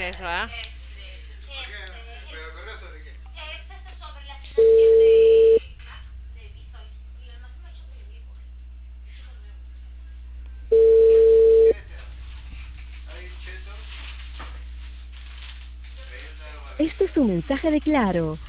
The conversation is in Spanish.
eso, ¿ah? ¿Pero con eso de qué? Sobre la financiación de Visual. Y además me ha hecho que le digo. ¿Quién es ese? Ahí, Cheto. Ahí está. Este es un mensaje de Claro.